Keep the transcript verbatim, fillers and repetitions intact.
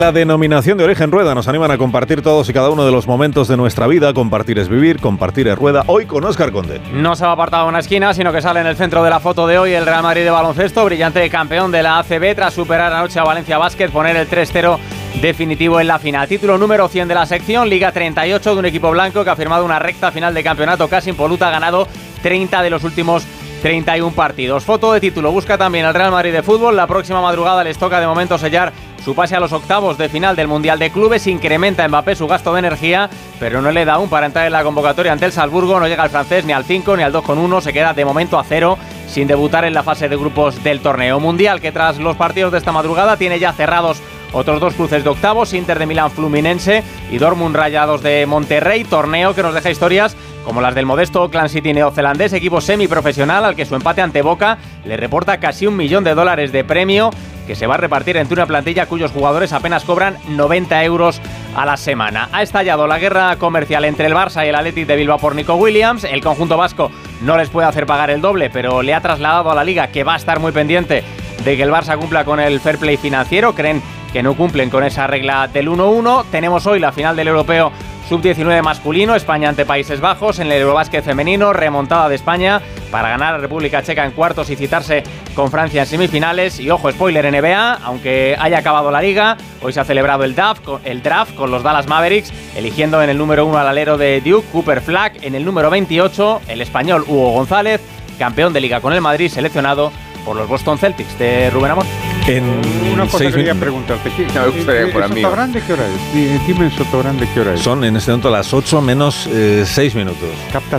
La denominación de origen Rueda nos animan a compartir todos y cada uno de los momentos de nuestra vida. Compartir es vivir, compartir es Rueda. Hoy con Óscar Conde. No se va apartado a una esquina, sino que sale en el centro de la foto de hoy el Real Madrid de baloncesto, brillante campeón de la A C B tras superar anoche a Valencia Basket, poner el tres cero definitivo en la final. Título número cien de la sección, Liga treinta y ocho de un equipo blanco que ha firmado una recta final de campeonato casi impoluta, ha ganado treinta de los últimos treinta y uno partidos. Foto de título, busca también el Real Madrid de fútbol. La próxima madrugada les toca de momento sellar su pase a los octavos de final del Mundial de Clubes. Incrementa Mbappé su gasto de energía, pero no le da aún para entrar en la convocatoria ante el Salzburgo. No llega el francés ni al cinco ni al dos coma uno. Se queda de momento a cero sin debutar en la fase de grupos del torneo mundial, que tras los partidos de esta madrugada tiene ya cerrados otros dos cruces de octavos: Inter de Milán Fluminense y Dortmund Rayados de Monterrey. Torneo que nos deja historias como las del modesto Auckland City neozelandés, equipo semiprofesional al que su empate ante Boca le reporta casi un millón de dólares de premio, que se va a repartir entre una plantilla cuyos jugadores apenas cobran noventa euros a la semana. Ha estallado la guerra comercial entre el Barça y el Athletic de Bilbao por Nico Williams. El conjunto vasco no les puede hacer pagar el doble, pero le ha trasladado a la Liga que va a estar muy pendiente de que el Barça cumpla con el fair play financiero. Creen que no cumplen con esa regla del uno uno. Tenemos hoy la final del europeo sub diecinueve masculino, España ante Países Bajos. En el Eurobásquet femenino, remontada de España para ganar a República Checa en cuartos y citarse con Francia en semifinales. Y ojo, spoiler, N B A, aunque haya acabado la liga, hoy se ha celebrado el draft, el draft con los Dallas Mavericks, eligiendo en el número uno al alero de Duke, Cooper Flag, en el número veintiocho, el español Hugo González, campeón de liga con el Madrid, seleccionado por los Boston Celtics. De Rubén Amor. En una cosa que quería preguntarte, ¿qué, no, ¿en Sotogrande qué hora es? Dime en Sotogrande qué hora es. Son en este momento las ocho menos seis minutos. ¿Captas